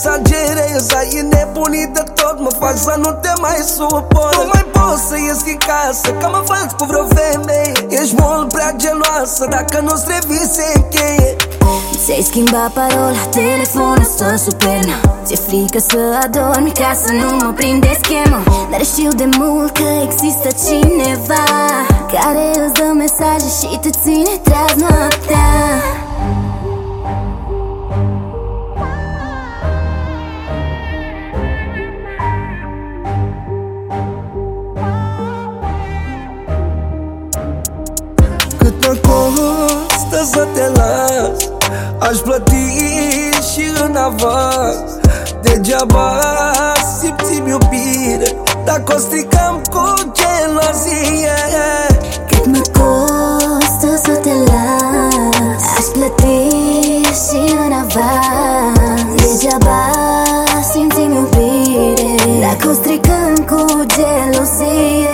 exagerez, ai nebunit de tot, mă faci să nu te mai suport. Nu mai pot să ies din casă, că mă fac cu vreo femeie. Ești mult prea geloasă, dacă nu-ți revii se încheie. Ți-ai schimbat parola, telefonul stă sub pernă. Ți-e frică să adormi ca să nu mă prinde schemă. Dar știu de mult că există cineva care îți dă mesaje și te ține treaz noaptea. Cât mă costă să te las, aș plăti și în avans. Degeaba simțim iubire dacă o stricăm cu gelozie. Cât mă costă să te las, aș plăti și în avans. Degeaba simțim iubire dacă o stricăm cu gelozie.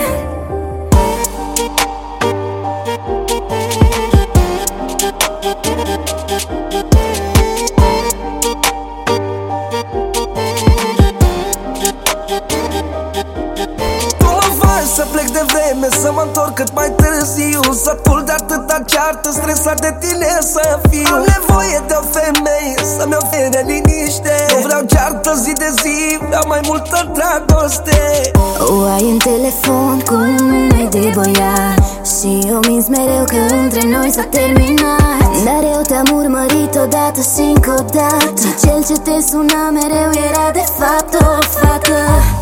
Să plec de vreme, să mă întorc cât mai târziu. Sătul de atâta ceartă, stresat de tine să fiu. Am nevoie de o femeie să-mi ofere liniște. Nu vreau ceartă zi de zi, vreau mai multă dragoste. O ai în telefon cu un nume de băiat și eu minți mereu că între noi s-a terminat. Dar eu te-am urmărit odată și încă o dată, și cel ce te suna mereu era de fapt o fată.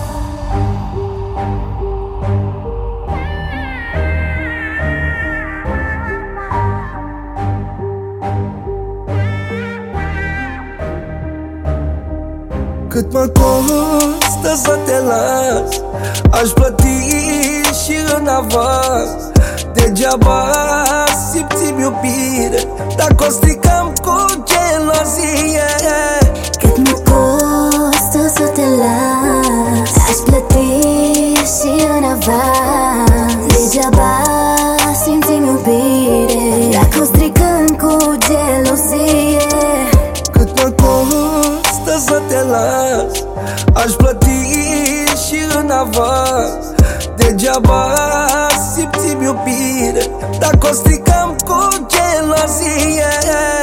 Cât mă costă să te las, aș plăti și în avans. Degeaba simțim iubire dacă o stricăm cu gelozie. Cât mă costă să te las, aș plăti și în avans. Degeaba simțim iubire dacă o stricăm cu gelozie. Cât mă costă să te las, aș plăti și în avans. Degeaba simțim iubire dacă o stricăm cu gelozie.